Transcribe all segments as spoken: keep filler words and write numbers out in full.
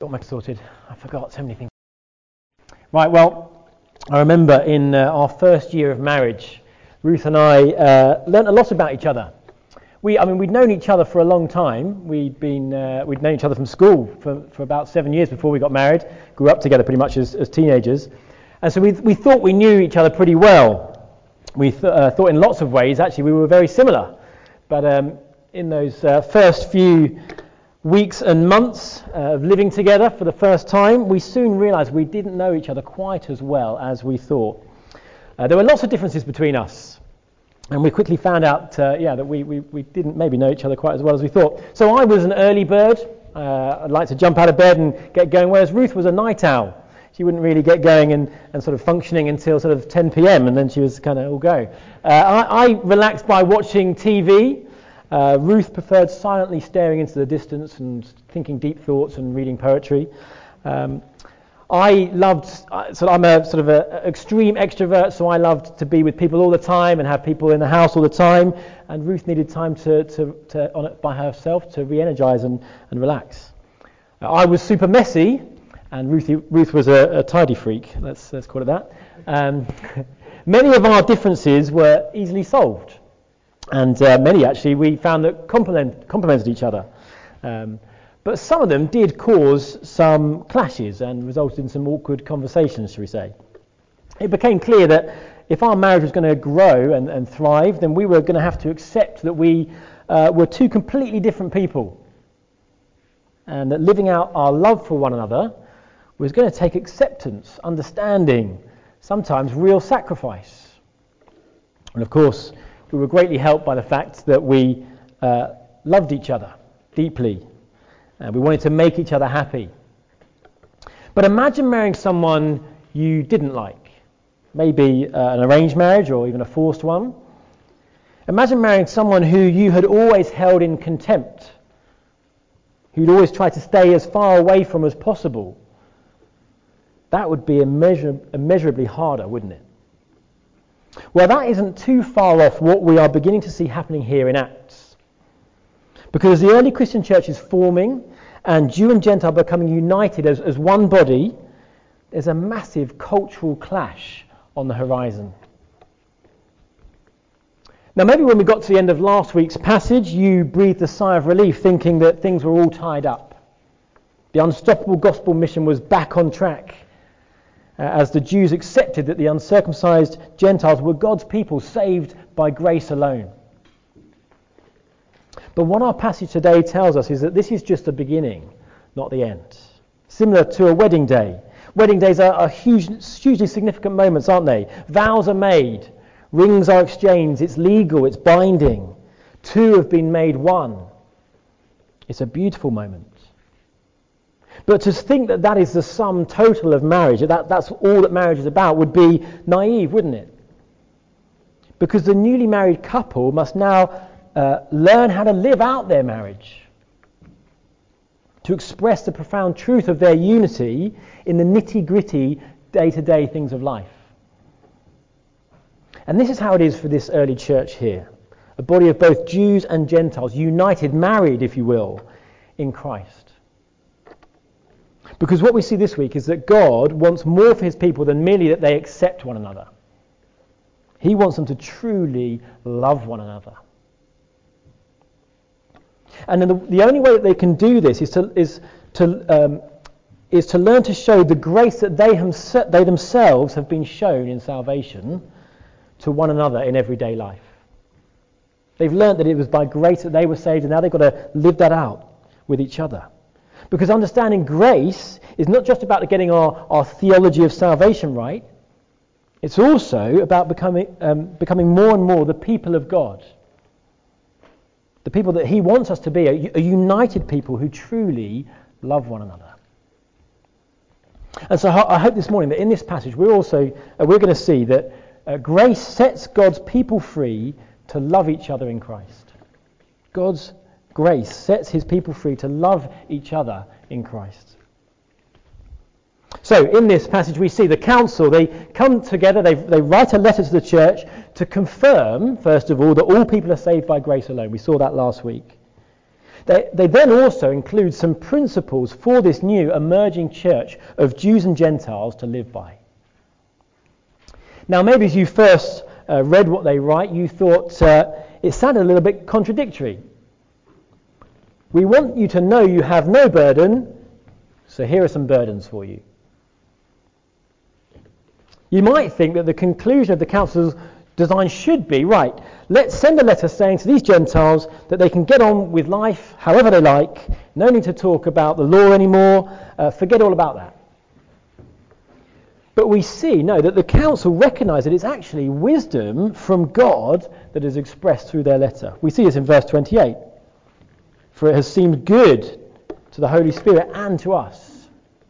Got my sorted. I forgot so many things. Right, well, I remember in uh, our first year of marriage, Ruth and I uh, learnt a lot about each other. We, I mean, we'd known each other for a long time. We'd been, uh, we'd known each other from school for, for about seven years before we got married. Grew up together pretty much as, as teenagers, and so we we thought we knew each other pretty well. We th- uh, thought in lots of ways actually we were very similar, but um, in those uh, first few weeks and months uh, of living together for the first time, we soon realised we didn't know each other quite as well as we thought. Uh, there were lots of differences between us, and we quickly found out, uh, yeah, that we, we, we didn't maybe know each other quite as well as we thought. So I was an early bird. Uh, I'd like to jump out of bed and get going, whereas Ruth was a night owl. She wouldn't really get going and, and sort of functioning until sort of ten p.m, and then she was kind of all go. Uh, I, I relaxed by watching T V. Uh, Ruth preferred silently staring into the distance and thinking deep thoughts and reading poetry. Um, I loved, so I'm a sort of an extreme extrovert, so I loved to be with people all the time and have people in the house all the time. And Ruth needed time to, to, to on it by herself to re-energize and, and relax. Uh, I was super messy, and Ruth, Ruth was a, a tidy freak. Let's let's call it that. Um, many of our differences were easily solved. And uh, many, actually, we found that complement, complemented each other. Um, but some of them did cause some clashes and resulted in some awkward conversations, shall we say. It became clear that if our marriage was going to grow and, and thrive, then we were going to have to accept that we uh, were two completely different people. And that living out our love for one another was going to take acceptance, understanding, sometimes real sacrifice. And of course, we were greatly helped by the fact that we uh, loved each other deeply. Uh, we wanted to make each other happy. But imagine marrying someone you didn't like. Maybe uh, an arranged marriage or even a forced one. Imagine marrying someone who you had always held in contempt, who'd always tried to stay as far away from as possible. That would be immeasur- immeasurably harder, wouldn't it? Well, that isn't too far off what we are beginning to see happening here in Acts. Because as the early Christian church is forming and Jew and Gentile becoming united as, as one body, there's a massive cultural clash on the horizon. Now, maybe when we got to the end of last week's passage, you breathed a sigh of relief thinking that things were all tied up. The unstoppable gospel mission was back on track. Uh, as the Jews accepted that the uncircumcised Gentiles were God's people saved by grace alone. But what our passage today tells us is that this is just the beginning, not the end. Similar to a wedding day. Wedding days are, are huge, hugely significant moments, aren't they? Vows are made, rings are exchanged, it's legal, it's binding. Two have been made one. It's a beautiful moment. But to think that that is the sum total of marriage, that that's all that marriage is about, would be naive, wouldn't it? Because the newly married couple must now uh, learn how to live out their marriage, to express the profound truth of their unity in the nitty-gritty, day-to-day things of life. And this is how it is for this early church here, a body of both Jews and Gentiles, united, married, if you will, in Christ. Because what we see this week is that God wants more for his people than merely that they accept one another. He wants them to truly love one another. And then the, the only way that they can do this is to is to um, is to learn to show the grace that they, have, they themselves have been shown in salvation to one another in everyday life. They've learned that it was by grace that they were saved, and now they've got to live that out with each other. Because understanding grace is not just about getting our, our theology of salvation right. It's also about becoming um, becoming more and more the people of God. The people that he wants us to be, a, a united people who truly love one another. And so I hope this morning that in this passage we're also uh, we're going to see that uh, grace sets God's people free to love each other in Christ. God's grace sets his people free to love each other in Christ. So in this passage we see the council, they come together, they, they write a letter to the church to confirm, first of all, that all people are saved by grace alone. We saw that last week. They, they then also include some principles for this new emerging church of Jews and Gentiles to live by. Now, maybe as you first uh, read what they write, you thought uh, it sounded a little bit contradictory. We want you to know you have no burden, so here are some burdens for you. You might think that the conclusion of the council's design should be, right, let's send a letter saying to these Gentiles that they can get on with life however they like, no need to talk about the law anymore, uh, forget all about that. But we see, no, that the council recognise that it's actually wisdom from God that is expressed through their letter. We see this in verse twenty-eight. For it has seemed good to the Holy Spirit and to us.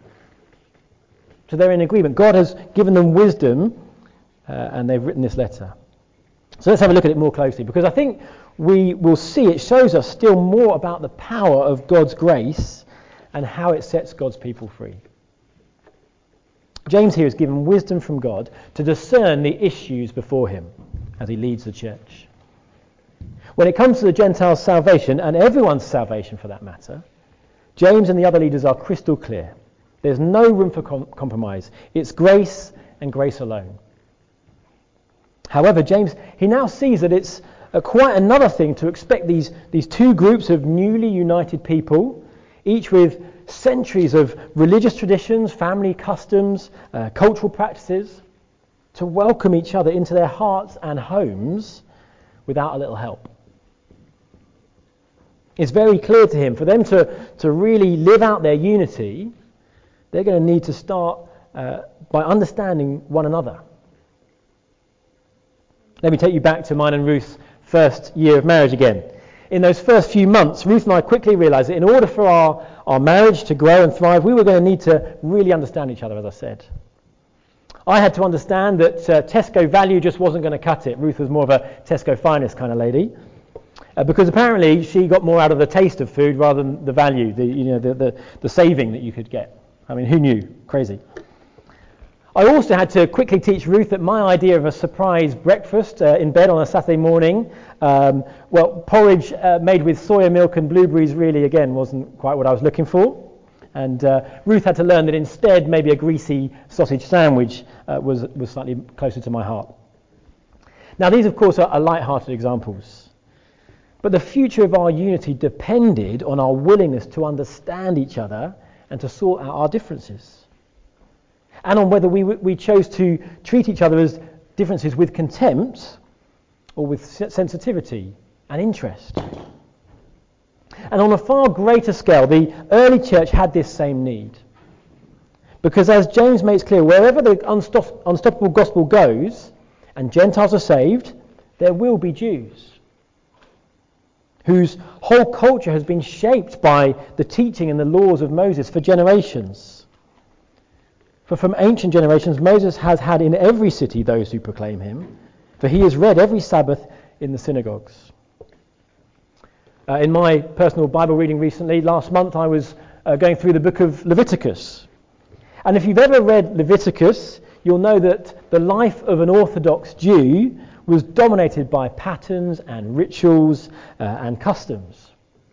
So they're in agreement. God has given them wisdom, uh, and they've written this letter. So let's have a look at it more closely, because I think we will see it shows us still more about the power of God's grace and how it sets God's people free. James here is given wisdom from God to discern the issues before him as he leads the church. When it comes to the Gentiles' salvation, and everyone's salvation for that matter, James and the other leaders are crystal clear. There's no room for com- compromise. It's grace and grace alone. However, James, he now sees that it's uh, quite another thing to expect these, these two groups of newly united people, each with centuries of religious traditions, family customs, uh, cultural practices, to welcome each other into their hearts and homes without a little help. It's very clear to him, for them to, to really live out their unity, they're going to need to start uh, by understanding one another. Let me take you back to mine and Ruth's first year of marriage again. In those first few months, Ruth and I quickly realised that in order for our, our marriage to grow and thrive, we were going to need to really understand each other, as I said. I had to understand that uh, Tesco value just wasn't going to cut it. Ruth was more of a Tesco finest kind of lady. Uh, because apparently she got more out of the taste of food rather than the value, the you know the, the, the saving that you could get. I mean, who knew? Crazy. I also had to quickly teach Ruth that my idea of a surprise breakfast uh, in bed on a Saturday morning, um, well, porridge uh, made with soya milk and blueberries really, again, wasn't quite what I was looking for. And uh, Ruth had to learn that instead maybe a greasy sausage sandwich uh, was, was slightly closer to my heart. Now, these, of course, are, are light-hearted examples. But the future of our unity depended on our willingness to understand each other and to sort out our differences. And on whether we we chose to treat each other as differences with contempt or with sensitivity and interest. And on a far greater scale, the early church had this same need. Because as James makes clear, wherever the unstop, unstoppable gospel goes and Gentiles are saved, there will be Jews whose whole culture has been shaped by the teaching and the laws of Moses for generations. For from ancient generations, Moses has had in every city those who proclaim him, for he is read every Sabbath in the synagogues. Uh, in my personal Bible reading recently, last month, I was uh, going through the book of Leviticus. And if you've ever read Leviticus, you'll know that the life of an Orthodox Jew was dominated by patterns and rituals uh, and customs.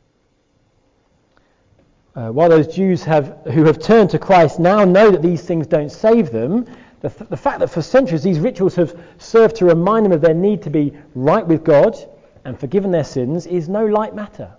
Uh, while those Jews have, who have turned to Christ now know that these things don't save them, the, th- the fact that for centuries these rituals have served to remind them of their need to be right with God and forgiven their sins is no light matter.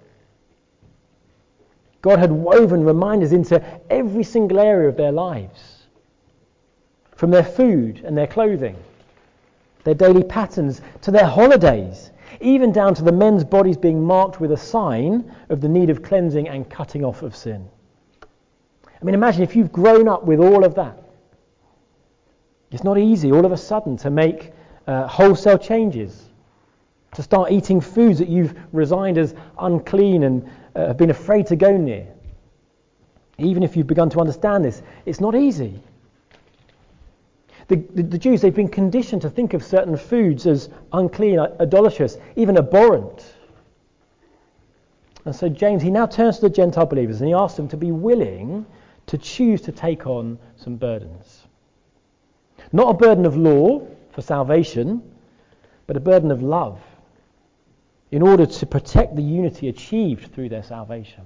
God had woven reminders into every single area of their lives, from their food and their clothing, their daily patterns, to their holidays, even down to the men's bodies being marked with a sign of the need of cleansing and cutting off of sin. I mean, imagine if you've grown up with all of that. It's not easy all of a sudden to make uh, wholesale changes, to start eating foods that you've resigned as unclean and uh, have been afraid to go near. Even if you've begun to understand this, it's not easy. The, the, the Jews, they've been conditioned to think of certain foods as unclean, idolatrous, even abhorrent. And so James, he now turns to the Gentile believers and he asks them to be willing to choose to take on some burdens. Not a burden of law for salvation, but a burden of love. in order to protect the unity achieved through their salvation.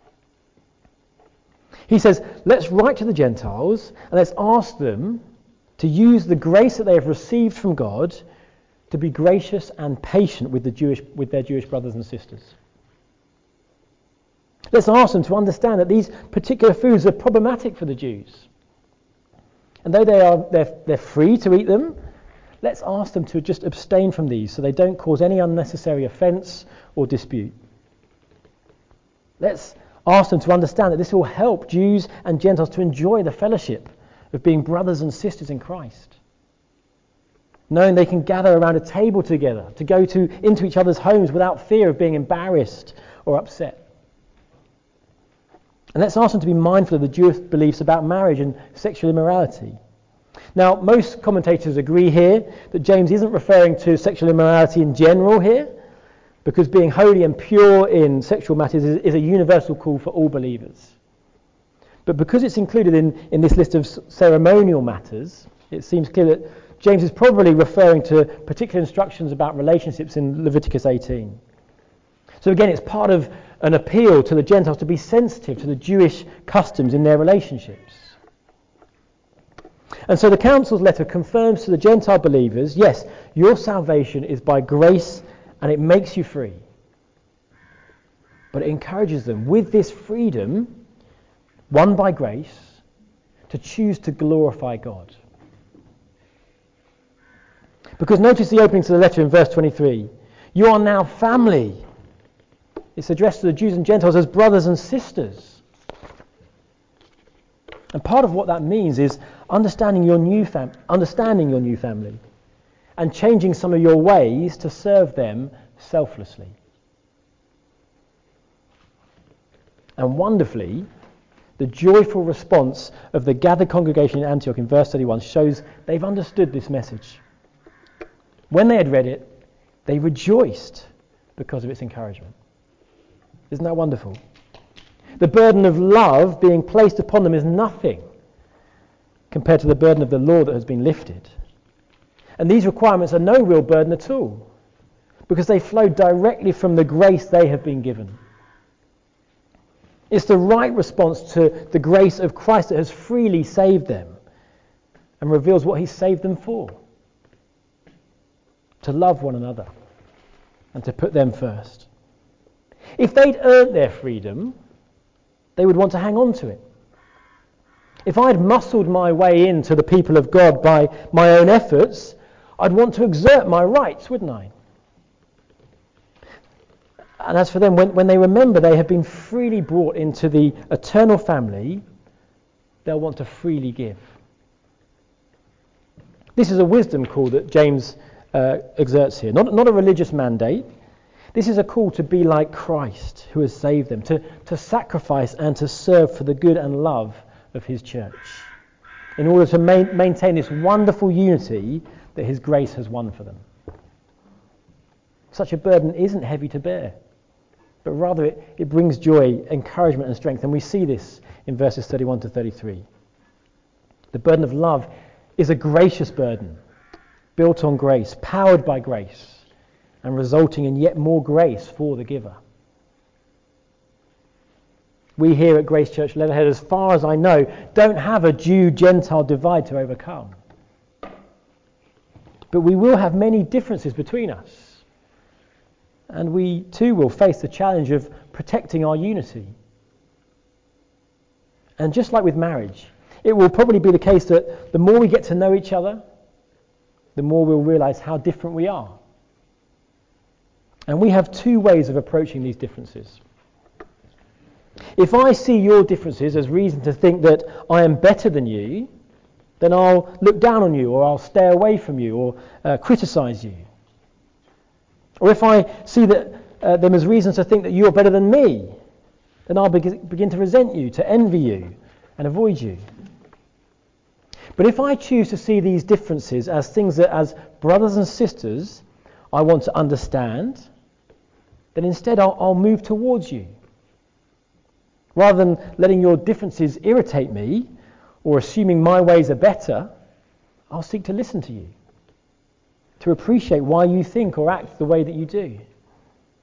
He says, let's write to the Gentiles and let's ask them to use the grace that they have received from God to be gracious and patient with the Jewish, with their Jewish brothers and sisters. Let's ask them to understand that these particular foods are problematic for the Jews. And though they are, they're, they're free to eat them, let's ask them to just abstain from these so they don't cause any unnecessary offence or dispute. Let's ask them to understand that this will help Jews and Gentiles to enjoy the fellowship of being brothers and sisters in Christ. Knowing they can gather around a table together, to go to into each other's homes without fear of being embarrassed or upset. And let's ask them to be mindful of the Jewish beliefs about marriage and sexual immorality. Now, most commentators agree here that James isn't referring to sexual immorality in general here, because being holy and pure in sexual matters is, is a universal call for all believers. But because it's included in, in this list of ceremonial matters, it seems clear that James is probably referring to particular instructions about relationships in Leviticus eighteen. So again, it's part of an appeal to the Gentiles to be sensitive to the Jewish customs in their relationships. And so the council's letter confirms to the Gentile believers, yes, your salvation is by grace and it makes you free. But it encourages them, with this freedom, won by grace, to choose to glorify God. Because notice the opening to the letter in verse twenty-three. You are now family. It's addressed to the Jews and Gentiles as brothers and sisters. And part of what that means is understanding your new fam- understanding your new family and changing some of your ways to serve them selflessly. And wonderfully, the joyful response of the gathered congregation in Antioch in verse thirty-one shows they've understood this message. When they had read it, they rejoiced because of its encouragement. Isn't that wonderful? The burden of love being placed upon them is nothing compared to the burden of the law that has been lifted. And these requirements are no real burden at all, because they flow directly from the grace they have been given. It's the right response to the grace of Christ that has freely saved them and reveals what he's saved them for. To love one another and to put them first. If they'd earned their freedom, they would want to hang on to it. If I'd muscled my way into the people of God by my own efforts, I'd want to exert my rights, wouldn't I? And as for them, when, when they remember they have been freely brought into the eternal family, they'll want to freely give. This is a wisdom call that James uh, exerts here, not, not a religious mandate. This is a call to be like Christ, who has saved them, to, to sacrifice and to serve for the good and love of his church, in order to ma- maintain this wonderful unity that his grace has won for them. Such a burden isn't heavy to bear, but rather it, it brings joy, encouragement and strength, and we see this in verses thirty-one to thirty-three. The burden of love is a gracious burden, built on grace, powered by grace, and resulting in yet more grace for the giver. We here at Grace Church Leatherhead, as far as I know, don't have a Jew-Gentile divide to overcome. But we will have many differences between us. And we too will face the challenge of protecting our unity. And just like with marriage, it will probably be the case that the more we get to know each other, the more we'll realise how different we are. And we have two ways of approaching these differences. If I see your differences as reason to think that I am better than you, then I'll look down on you, or I'll stay away from you, or uh, criticise you. Or if I see that uh, them as reasons to think that you're better than me, then I'll be- begin to resent you, to envy you, and avoid you. But if I choose to see these differences as things that, as brothers and sisters, I want to understand, then instead I'll, I'll move towards you. Rather than letting your differences irritate me, or assuming my ways are better, I'll seek to listen to you, to appreciate why you think or act the way that you do.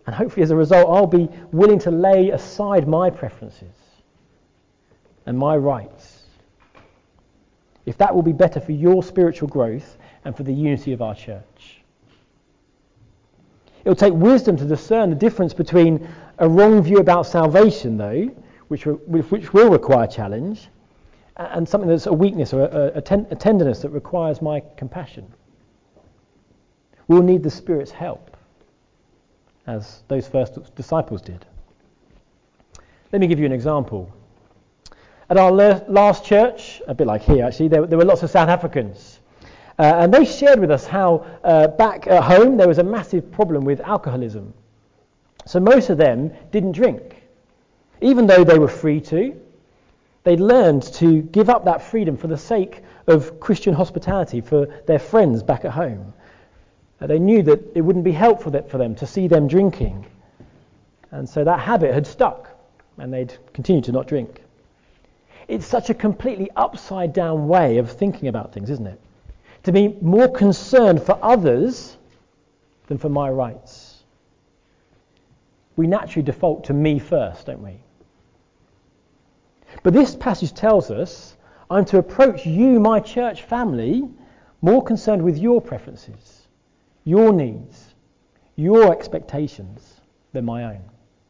And hopefully as a result, I'll be willing to lay aside my preferences and my rights, if that will be better for your spiritual growth and for the unity of our church. It'll take wisdom to discern the difference between a wrong view about salvation, though, which, which will require challenge, and something that's a weakness or a, a, ten, a tenderness that requires my compassion. We'll need the Spirit's help, as those first disciples did. Let me give you an example. At our last church, a bit like here actually, there, there were lots of South Africans. Uh, and they shared with us how uh, back at home there was a massive problem with alcoholism. So most of them didn't drink. Even though they were free to, they'd learned to give up that freedom for the sake of Christian hospitality for their friends back at home. Uh, they knew that it wouldn't be helpful for them to see them drinking. And so that habit had stuck, and they'd continued to not drink. It's such a completely upside down way of thinking about things, isn't it? To be more concerned for others than for my rights. We naturally default to me first, don't we? But this passage tells us I'm to approach you, my church family, more concerned with your preferences, your needs, your expectations than my own.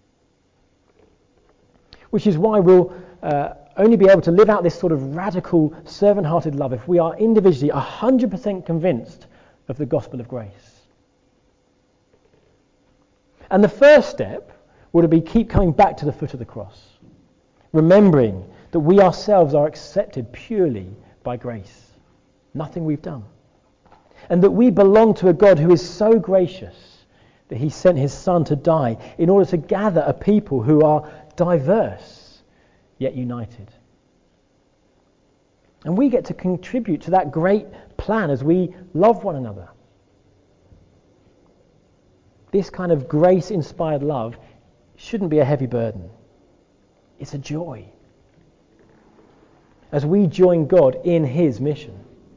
Which is why we'll uh, only be able to live out this sort of radical, servant-hearted love if we are individually one hundred percent convinced of the gospel of grace. And the first step would be keep coming back to the foot of the cross, remembering that we ourselves are accepted purely by grace, nothing we've done, and that we belong to a God who is so gracious that he sent his Son to die in order to gather a people who are diverse yet united. And we get to contribute to that great plan as we love one another. This kind of grace-inspired love shouldn't be a heavy burden. It's a joy as we join God in his mission.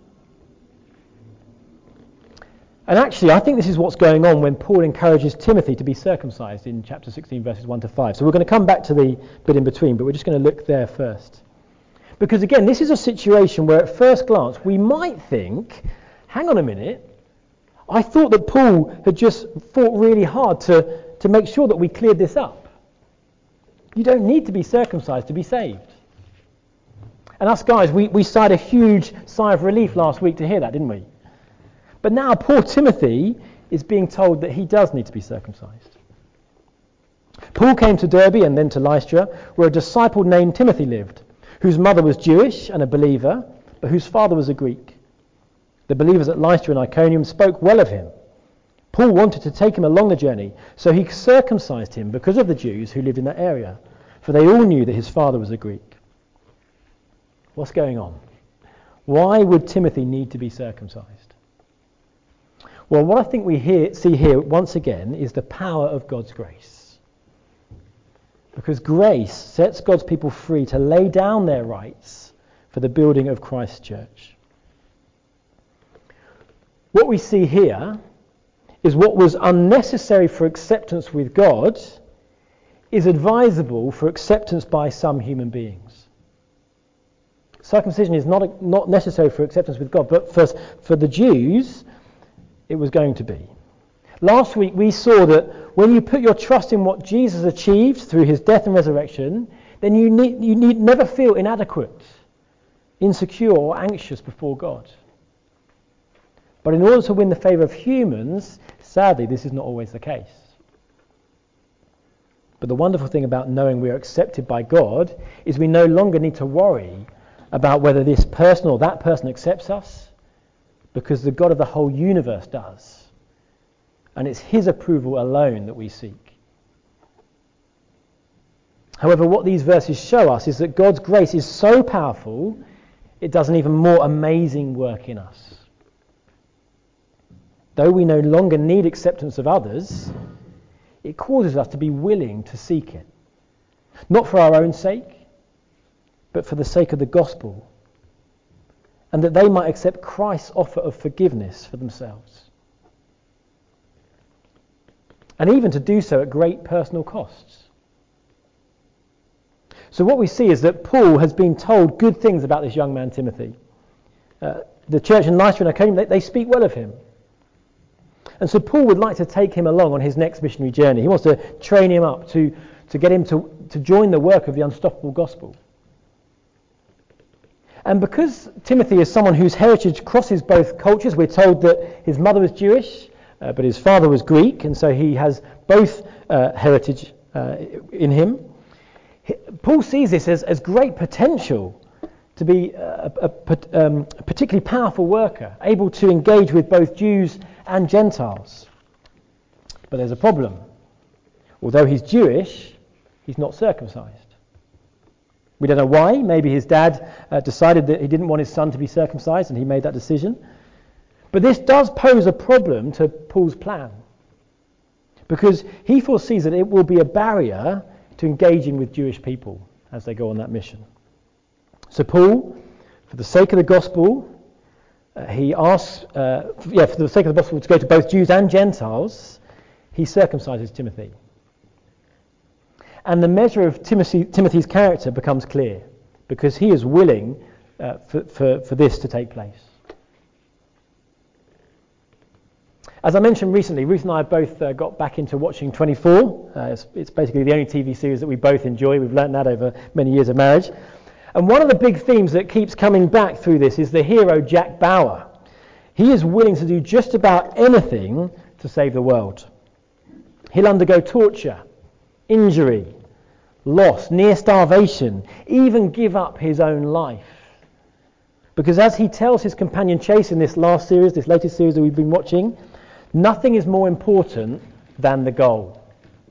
And actually, I think this is what's going on when Paul encourages Timothy to be circumcised in chapter sixteen, verses one to five. So we're going to come back to the bit in between, but we're just going to look there first. Because again, this is a situation where at first glance we might think, hang on a minute, I thought that Paul had just fought really hard to, to make sure that we cleared this up. You don't need to be circumcised to be saved. And us guys, we, we sighed a huge sigh of relief last week to hear that, didn't we? But now poor Timothy is being told that he does need to be circumcised. Paul came to Derbe and then to Lystra, where a disciple named Timothy lived, whose mother was Jewish and a believer, but whose father was a Greek. The believers at Lystra and Iconium spoke well of him. Paul wanted to take him along the journey, so he circumcised him because of the Jews who lived in that area, for they all knew that his father was a Greek. What's going on? Why would Timothy need to be circumcised? Well, what I think we hear, see here once again is the power of God's grace. Because grace sets God's people free to lay down their rights for the building of Christ's church. What we see here is what was unnecessary for acceptance with God is advisable for acceptance by some human beings. Circumcision is not, not necessary for acceptance with God, but for, for the Jews, it was going to be. Last week we saw that when you put your trust in what Jesus achieved through his death and resurrection, then you need, you need never feel inadequate, insecure or anxious before God. But in order to win the favour of humans, sadly this is not always the case. But the wonderful thing about knowing we are accepted by God is we no longer need to worry about whether this person or that person accepts us, because the God of the whole universe does. And it's his approval alone that we seek. However, what these verses show us is that God's grace is so powerful, it does an even more amazing work in us. Though we no longer need acceptance of others, it causes us to be willing to seek it. Not for our own sake, but for the sake of the gospel, and that they might accept Christ's offer of forgiveness for themselves. and even to do so at great personal costs. So what we see is that Paul has been told good things about this young man Timothy. Uh, the church in Lystra and Iconium, they, they speak well of him. And so Paul would like to take him along on his next missionary journey. He wants to train him up to, to get him to, to join the work of the unstoppable gospel. And because Timothy is someone whose heritage crosses both cultures, we're told that his mother was Jewish, uh, but his father was Greek, and so he has both uh, heritage uh, in him. He, Paul sees this as, as great potential to be a, a, a, um, a particularly powerful worker, able to engage with both Jews and Gentiles. But there's a problem. Although he's Jewish, he's not circumcised. We don't know why. Maybe his dad uh, decided that he didn't want his son to be circumcised and he made that decision. But this does pose a problem to Paul's plan, because he foresees that it will be a barrier to engaging with Jewish people as they go on that mission. So Paul, for the sake of the gospel, uh, he asks, uh, yeah, for the sake of the gospel to go to both Jews and Gentiles, he circumcises Timothy. And the measure of Timothy, Timothy's character becomes clear, because he is willing uh, for, for, for this to take place. As I mentioned recently, Ruth and I both uh, got back into watching twenty-four. Uh, it's, it's basically the only T V series that we both enjoy. We've learnt that over many years of marriage. And one of the big themes that keeps coming back through this is the hero Jack Bauer. He is willing to do just about anything to save the world. He'll undergo torture, injury, loss, near starvation, even give up his own life. Because as he tells his companion Chase in this last series, this latest series that we've been watching, nothing is more important than the goal.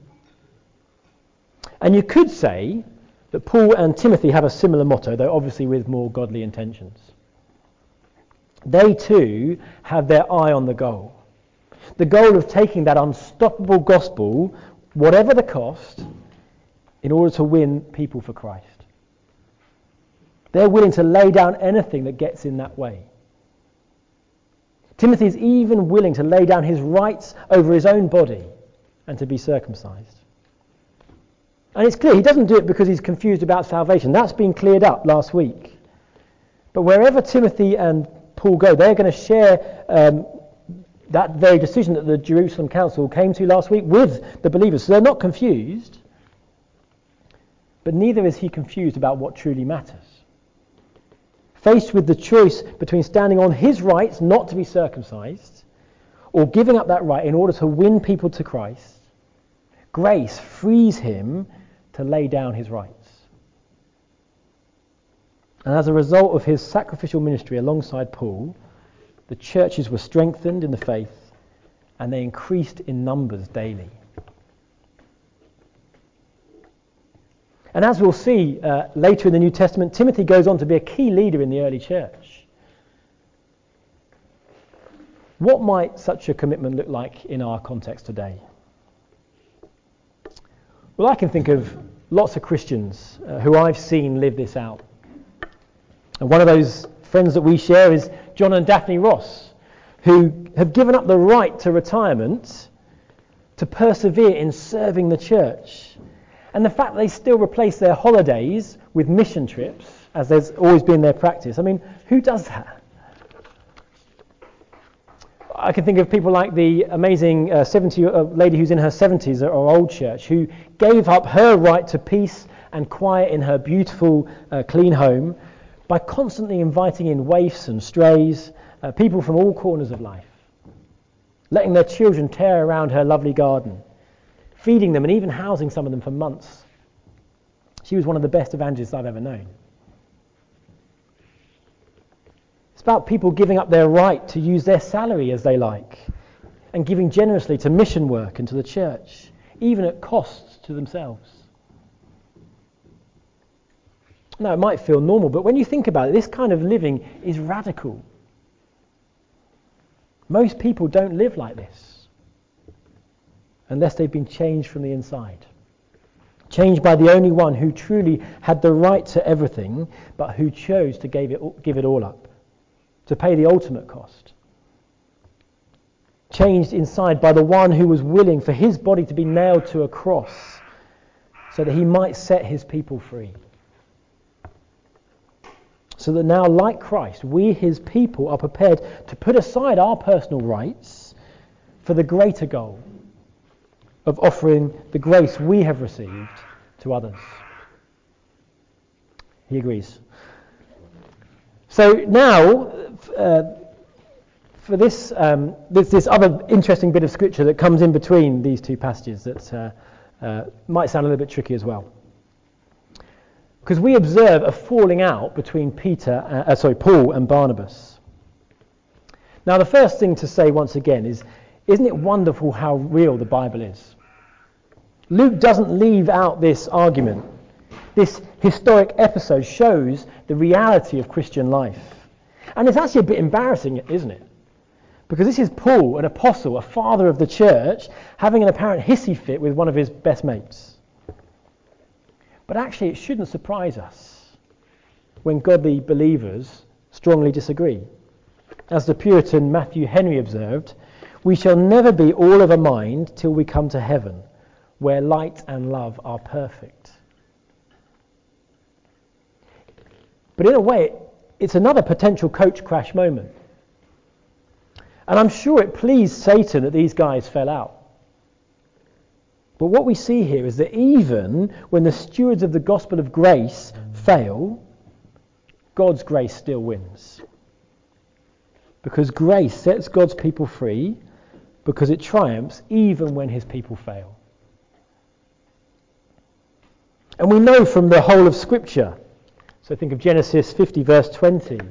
And you could say that Paul and Timothy have a similar motto, though obviously with more godly intentions. They too have their eye on the goal. The goal of taking that unstoppable gospel, whatever the cost, in order to win people for Christ. They're willing to lay down anything that gets in that way. Timothy is even willing to lay down his rights over his own body and to be circumcised. And it's clear he doesn't do it because he's confused about salvation. That's been cleared up last week. But wherever Timothy and Paul go, they're going to share um, that very decision that the Jerusalem Council came to last week with the believers. So they're not confused, but neither is he confused about what truly matters. Faced with the choice between standing on his rights not to be circumcised or giving up that right in order to win people to Christ, grace frees him to lay down his rights. And as a result of his sacrificial ministry alongside Paul, the churches were strengthened in the faith and they increased in numbers daily. And as we'll see uh, later in the New Testament, Timothy goes on to be a key leader in the early church. What might such a commitment look like in our context today? Well, I can think of lots of Christians uh, who I've seen live this out. And one of those friends that we share is John and Daphne Ross, who have given up the right to retirement to persevere in serving the church. And the fact that they still replace their holidays with mission trips, as there's always been their practice. I mean, who does that? I can think of people like the amazing uh, seventy uh, lady who's in her seventies at our old church, who gave up her right to peace and quiet in her beautiful, uh, clean home by constantly inviting in waifs and strays, uh, people from all corners of life, letting their children tear around her lovely garden, feeding them and even housing some of them for months. She was one of the best evangelists I've ever known. It's about people giving up their right to use their salary as they like and giving generously to mission work and to the church, even at costs to themselves. Now, it might feel normal, but when you think about it, this kind of living is radical. Most people don't live like this unless they've been changed from the inside. Changed by the only one who truly had the right to everything, but who chose to give it, give it all up, to pay the ultimate cost. changed inside by the one who was willing for his body to be nailed to a cross so that he might set his people free. So that now, like Christ, we, his people, are prepared to put aside our personal rights for the greater goal of offering the grace we have received to others. He agrees. So now, uh, for this, um, there's this other interesting bit of scripture that comes in between these two passages that uh, uh, might sound a little bit tricky as well. Because we observe a falling out between Peter, uh, uh, sorry, Paul and Barnabas. Now, the first thing to say once again is, isn't it wonderful how real the Bible is? Luke doesn't leave out this argument. This historic episode shows the reality of Christian life. And it's actually a bit embarrassing, isn't it? Because this is Paul, an apostle, a father of the church, having an apparent hissy fit with one of his best mates. But actually, it shouldn't surprise us when godly believers strongly disagree. As the Puritan Matthew Henry observed, we shall never be all of a mind till we come to heaven, where light and love are perfect. But in a way, it's another potential coach crash moment. And I'm sure it pleased Satan that these guys fell out. But what we see here is that even when the stewards of the gospel of grace fail, God's grace still wins. Because grace sets God's people free, because it triumphs even when his people fail. And we know from the whole of Scripture, so think of Genesis fifty verse twenty,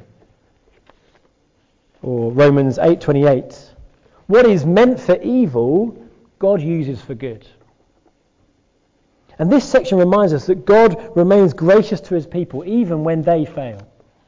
or Romans eight twenty-eight, what is meant for evil, God uses for good. And this section reminds us that God remains gracious to his people even when they fail.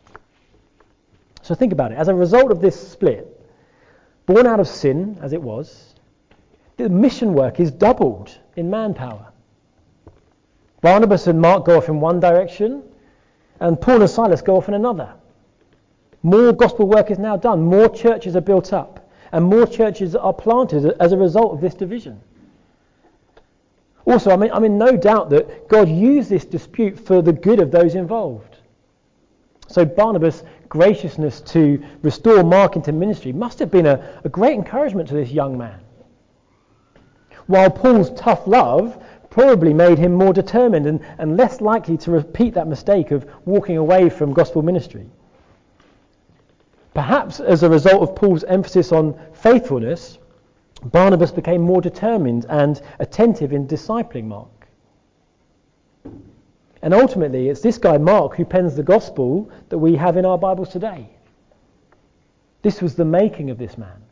So think about it. As a result of this split, born out of sin as it was, the mission work is doubled in manpower. Barnabas and Mark go off in one direction, and Paul and Silas go off in another. More gospel work is now done, more churches are built up, and more churches are planted as a result of this division. Also, I'm in, I'm in no doubt that God used this dispute for the good of those involved. So Barnabas' graciousness to restore Mark into ministry must have been a, a great encouragement to this young man. While Paul's tough love probably made him more determined and, and less likely to repeat that mistake of walking away from gospel ministry. Perhaps as a result of Paul's emphasis on faithfulness, Barnabas became more determined and attentive in discipling Mark. And ultimately, it's this guy, Mark, who pens the gospel that we have in our Bibles today. This was the making of this man.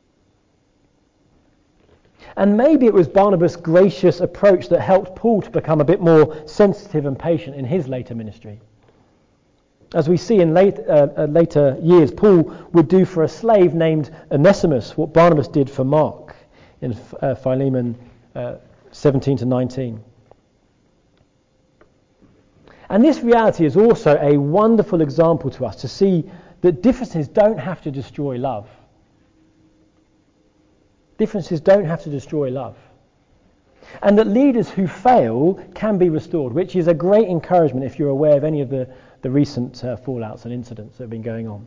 And maybe it was Barnabas' gracious approach that helped Paul to become a bit more sensitive and patient in his later ministry. As we see in late, uh, uh, later years, Paul would do for a slave named Onesimus what Barnabas did for Mark in uh, Philemon uh, seventeen to nineteen. And this reality is also a wonderful example to us to see that differences don't have to destroy love. Differences don't have to destroy love. And that leaders who fail can be restored, which is a great encouragement if you're aware of any of the, the recent uh, fallouts and incidents that have been going on.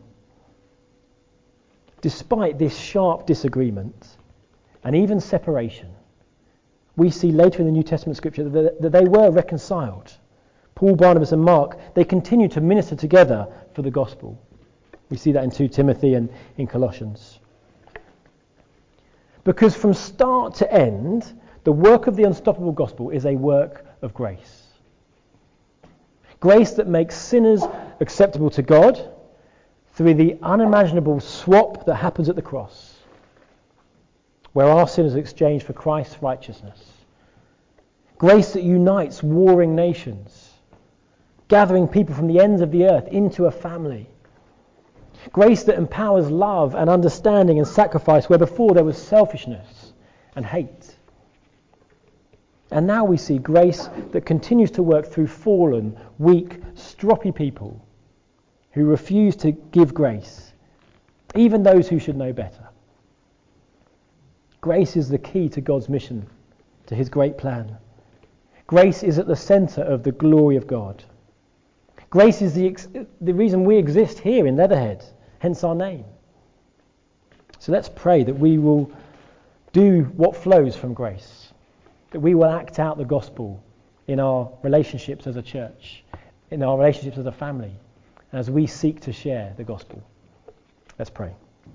Despite this sharp disagreement and even separation, we see later in the New Testament scripture that, that they were reconciled. Paul, Barnabas and Mark, they continued to minister together for the gospel. We see that in Second Timothy and in Colossians. Because from start to end, the work of the unstoppable gospel is a work of grace. Grace that makes sinners acceptable to God through the unimaginable swap that happens at the cross, where our sin is exchanged for Christ's righteousness. Grace that unites warring nations, gathering people from the ends of the earth into a family. Grace that empowers love and understanding and sacrifice where before there was selfishness and hate. And now we see grace that continues to work through fallen, weak, stroppy people who refuse to give grace, even those who should know better. Grace is the key to God's mission, to his great plan. Grace is at the centre of the glory of God. Grace is the, ex- the reason we exist here in Leatherhead, hence our name. So let's pray that we will do what flows from grace, that we will act out the gospel in our relationships as a church, in our relationships as a family, as we seek to share the gospel. Let's pray.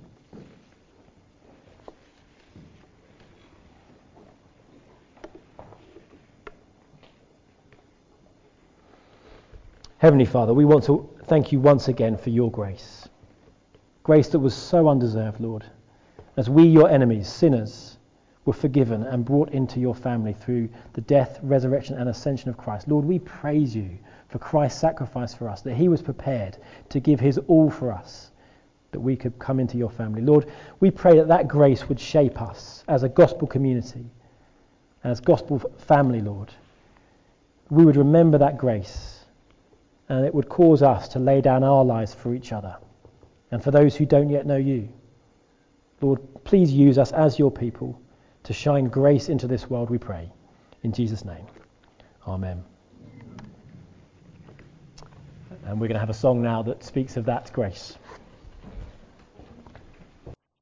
Heavenly Father, we want to thank you once again for your grace. Grace that was so undeserved, Lord. As we, your enemies, sinners, were forgiven and brought into your family through the death, resurrection and ascension of Christ. Lord, we praise you for Christ's sacrifice for us, that he was prepared to give his all for us, that we could come into your family. Lord, we pray that that grace would shape us as a gospel community, as gospel family, Lord. We would remember that grace, and it would cause us to lay down our lives for each other and for those who don't yet know you. Lord, please use us as your people to shine grace into this world, we pray. In Jesus' name, amen. And we're going to have a song now that speaks of that grace.